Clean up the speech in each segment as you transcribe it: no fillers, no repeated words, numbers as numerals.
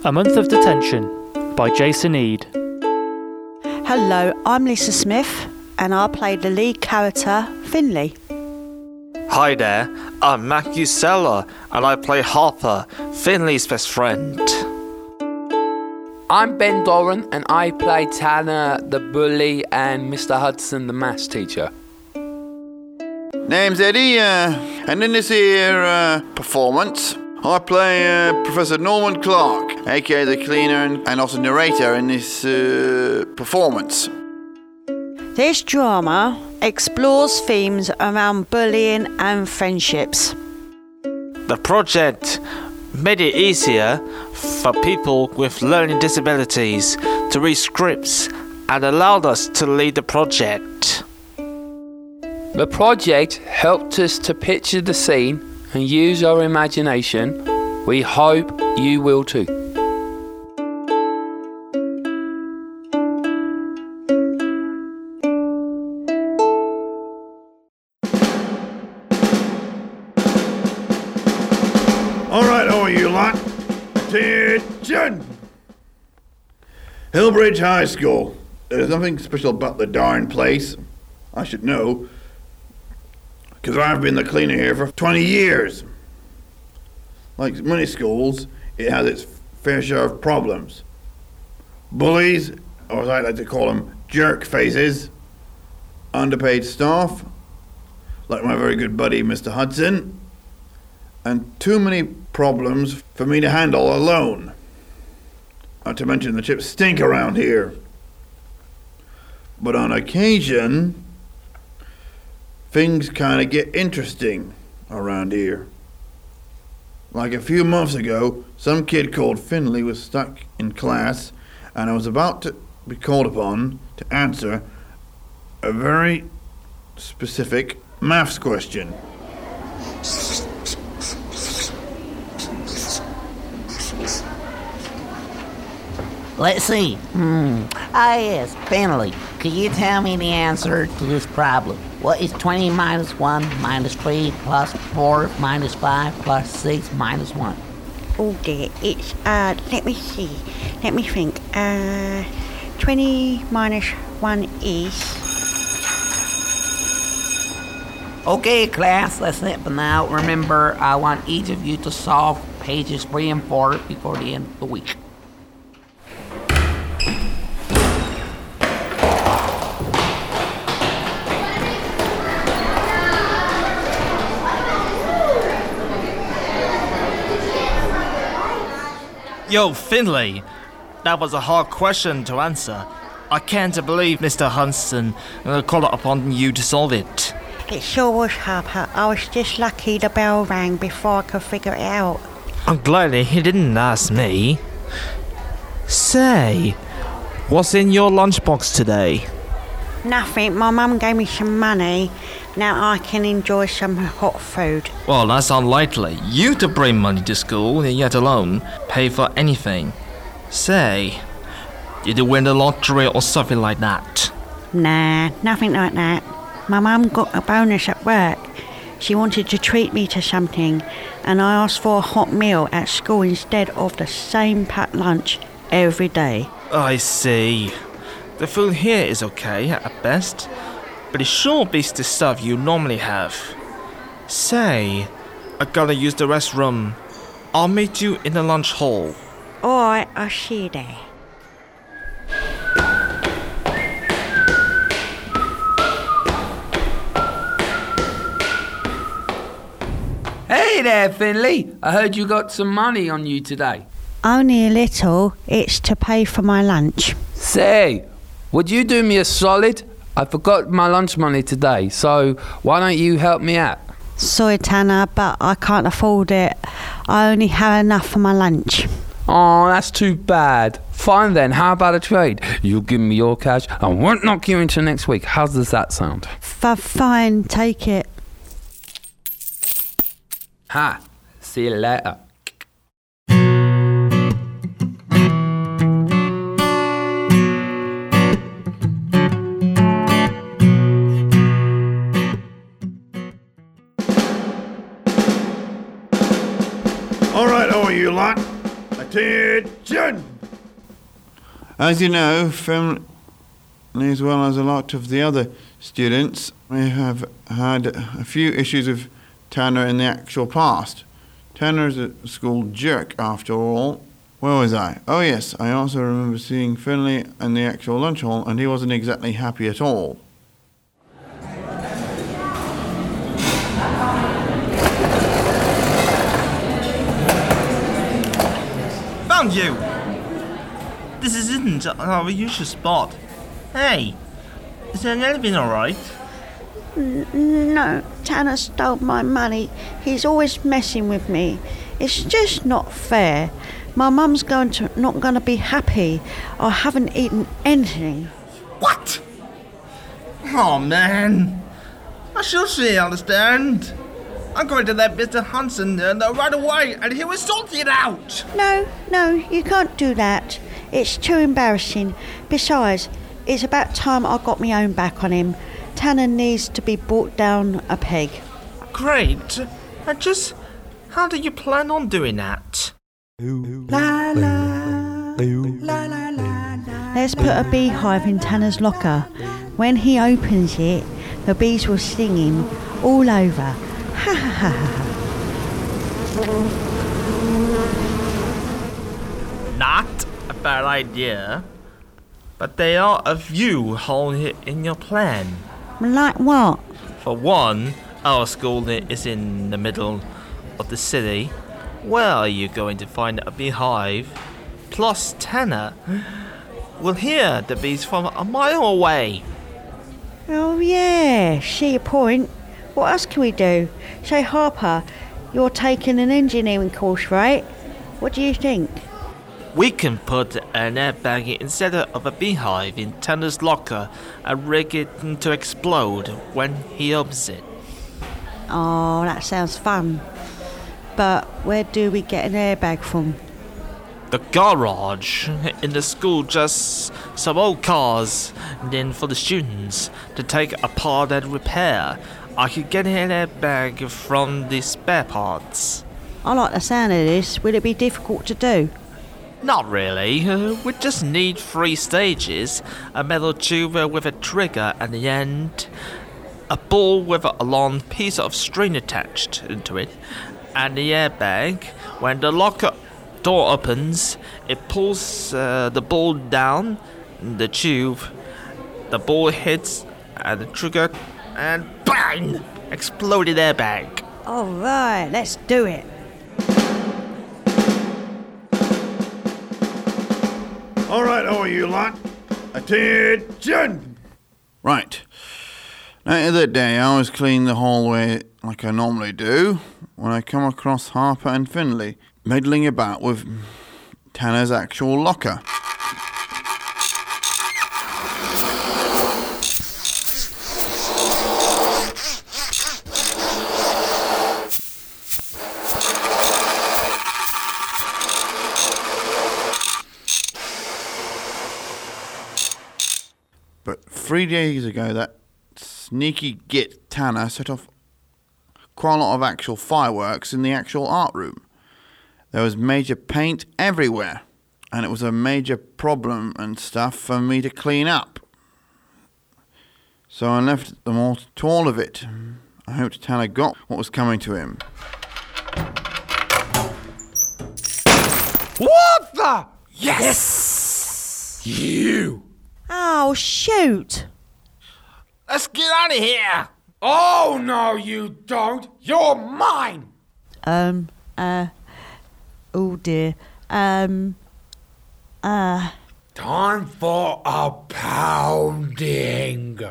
A Month of Detention by Jason Eade. Hello, I'm Lisa Smith and I play the lead character, Finley. Hi there, I'm Matthew Seller and I play Harper, Finley's best friend. I'm Ben Doran and I play Tanner the bully and Mr. Hudson the maths teacher. Name's Eddie, and in this here performance, I play Professor Norman Clark, aka the cleaner and also narrator in this performance. This drama explores themes around bullying and friendships. The project made it easier for people with learning disabilities to read scripts and allowed us to lead the project. The project helped us to picture the scene and use our imagination. We hope you will too. Alright, all you lot, attention! Hillbridge High School. There's nothing special about the darn place. I should know, because I've been the cleaner here for 20 years. Like many schools, it has its fair share of problems. Bullies, or as I like to call them, jerk faces. Underpaid staff, like my very good buddy Mr. Hudson. And too many problems for me to handle alone. Not to mention the chips stink around here. But on occasion, things kind of get interesting around here. Like a few months ago, some kid called Finley was stuck in class and I was about to be called upon to answer a very specific maths question. Let's see. Yes, Finley, could you tell me the answer to this problem? What is 20 minus 1 minus 3 plus 4 minus 5 plus 6 minus 1? Oh dear, it's, let me see, let me think. 20 minus 1 is... Okay, class, that's it for now. Remember, I want each of you to solve pages 3 and 4 before the end of the week. Yo, Finley, that was a hard question to answer. I can't believe Mr. Hudson called upon you to solve it. It sure was, Harper. I was just lucky the bell rang before I could figure it out. I'm glad he didn't ask me. Say, what's in your lunchbox today? Nothing. My mum gave me some money. Now I can enjoy some hot food. Well, that's unlikely. You to bring money to school, yet alone pay for anything. Say, did you win the lottery or something like that? Nah, nothing like that. My mum got a bonus at work. She wanted to treat me to something, and I asked for a hot meal at school instead of the same packed lunch every day. I see. The food here is okay at best, but it sure beats the stuff you normally have. Say, I gotta use the restroom. I'll meet you in the lunch hall. Alright, I'll see you there. Hey there, Finley. I heard you got some money on you today. Only a little. It's to pay for my lunch. Say, would you do me a solid? I forgot my lunch money today, so why don't you help me out? Sorry, Tanner, but I can't afford it. I only have enough for my lunch. Oh, that's too bad. Fine then, how about a trade? You give me your cash, I won't knock you into next week. How does that sound? Fine, take it. Ha, see you later. Attention! As you know, Finley, as well as a lot of the other students, we have had a few issues with Tanner in the actual past. Tanner's a school jerk, after all. Where was I? Oh yes, I also remember seeing Finley in the actual lunch hall, and he wasn't exactly happy at all. Found you! This isn't our usual spot. Hey, is anything alright? No, Tanner stole my money. He's always messing with me. It's just not fair. My mum's not going to be happy. I haven't eaten anything. What? Oh man, I should say understand. I'm going to let Mr. Hansen know right away and he will sort it out. No, you can't do that. It's too embarrassing. Besides, it's about time I got my own back on him. Tanner needs to be brought down a peg. Great. And just how do you plan on doing that? Let's put a beehive in Tanner's locker. When he opens it, the bees will sting him all over. Ha ha ha ha. Not a bad idea. But there are a few holes in your plan. Like what? For one, our school is in the middle of the city. Where are you going to find a beehive? Plus, Tanner will hear the bees from a mile away. Oh yeah, see your point. What else can we do? Say, Harper, you're taking an engineering course, right? What do you think? We can put an airbag instead of a beehive in Tanner's locker and rig it to explode when he opens it. Oh, that sounds fun. But where do we get an airbag from? The garage in the school, just some old cars, and then for the students to take apart and repair. I could get an airbag from the spare parts. I like the sound of this. Will it be difficult to do? Not really. We just need 3 stages, a metal tube with a trigger at the end, a ball with a long piece of string attached into it, and the airbag. When the locker door opens, it pulls the ball down the tube, the ball hits at the trigger, and bang! Exploded airbag. Alright, let's do it. Alright, all you lot. Attention! Right. Later that day, I was cleaning the hallway like I normally do when I come across Harper and Finley meddling about with Tanner's actual locker. But 3 days ago, that sneaky git Tanner set off quite a lot of actual fireworks in the actual art room. There was major paint everywhere, and it was a major problem and stuff for me to clean up. So I left them all to all of it. I hoped Tanner got what was coming to him. What the? Yes! You! Oh, shoot! Let's get out of here! Oh, no, you don't. You're mine. Oh dear. Time for a pounding.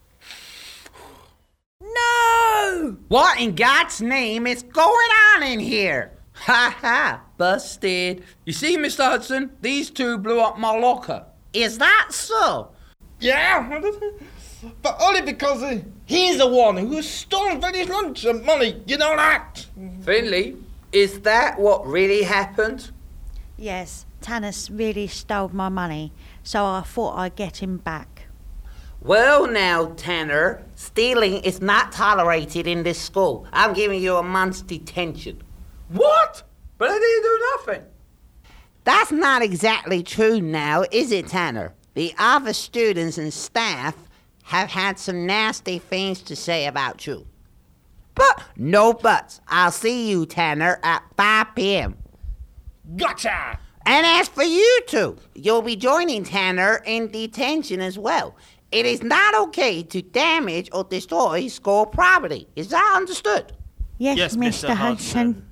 No! What in God's name is going on in here? Ha ha, busted. You see, Mr. Hudson, these two blew up my locker. Is that so? Yeah, but only because he's the one who stole Vinny's lunch and money, you know that? Finley, is that what really happened? Yes, Tanner's really stole my money, so I thought I'd get him back. Well now, Tanner, stealing is not tolerated in this school. I'm giving you a month's detention. What? But I didn't do nothing. That's not exactly true now, is it, Tanner? The other students and staff have had some nasty things to say about you. But no buts. I'll see you, Tanner, at 5 p.m. Gotcha! And as for you two, you'll be joining Tanner in detention as well. It is not okay to damage or destroy school property. Is that understood? Yes, Mr. Hudson.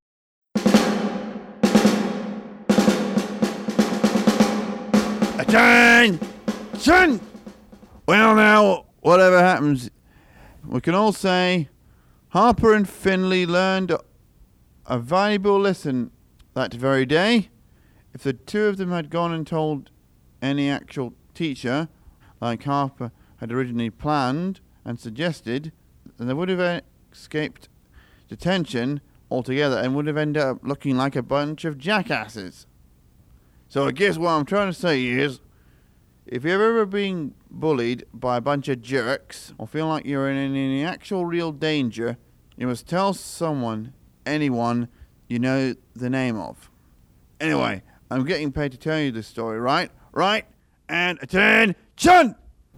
Attention! Well now, whatever happens, we can all say Harper and Finley learned a valuable lesson that very day. If the two of them had gone and told any actual teacher, like Harper had originally planned and suggested, then they would have escaped detention altogether and would have ended up looking like a bunch of jackasses. So I guess what I'm trying to say is, if you're ever being bullied by a bunch of jerks or feel like you're in any actual real danger, you must tell someone, anyone you know the name of. Anyway, I'm getting paid to tell you this story, right? Right? And attention!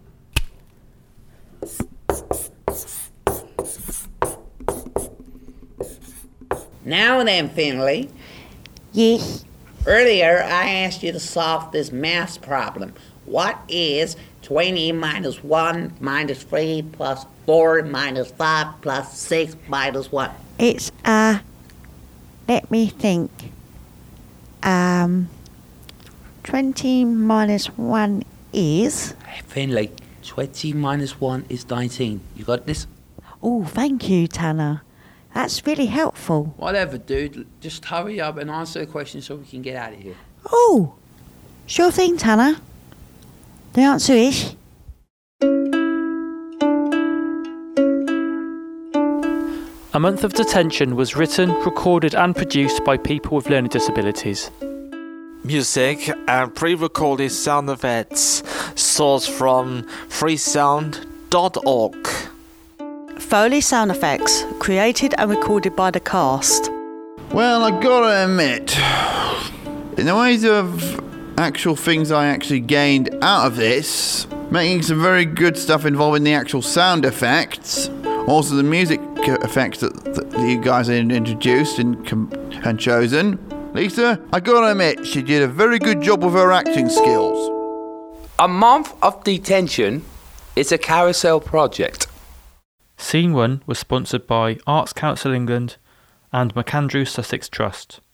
Now then, Finley. Yes. Earlier, I asked you to solve this math problem. What is 20 minus 1 minus 3 plus 4 minus 5 plus 6 minus 1? It's, let me think. 20 minus 1 is... Hey, Finley, 20 minus 1 is 19. You got this? Oh, thank you, Tanner. That's really helpful. Whatever, dude. Just hurry up and answer the question so we can get out of here. Oh, sure thing, Tanner. The answer is... A Month of Detention was written, recorded and produced by people with learning disabilities. Music and pre-recorded sound effects sourced from freesound.org. Foley sound effects, created and recorded by the cast. Well, I gotta admit, in the ways of actual things I actually gained out of this, making some very good stuff involving the actual sound effects, also the music effects that you guys had introduced and chosen. Lisa, I gotta admit, she did a very good job with her acting skills. A Month of Detention is a carousel project. Scene 1 was sponsored by Arts Council England and MacAndrew Sussex Trust.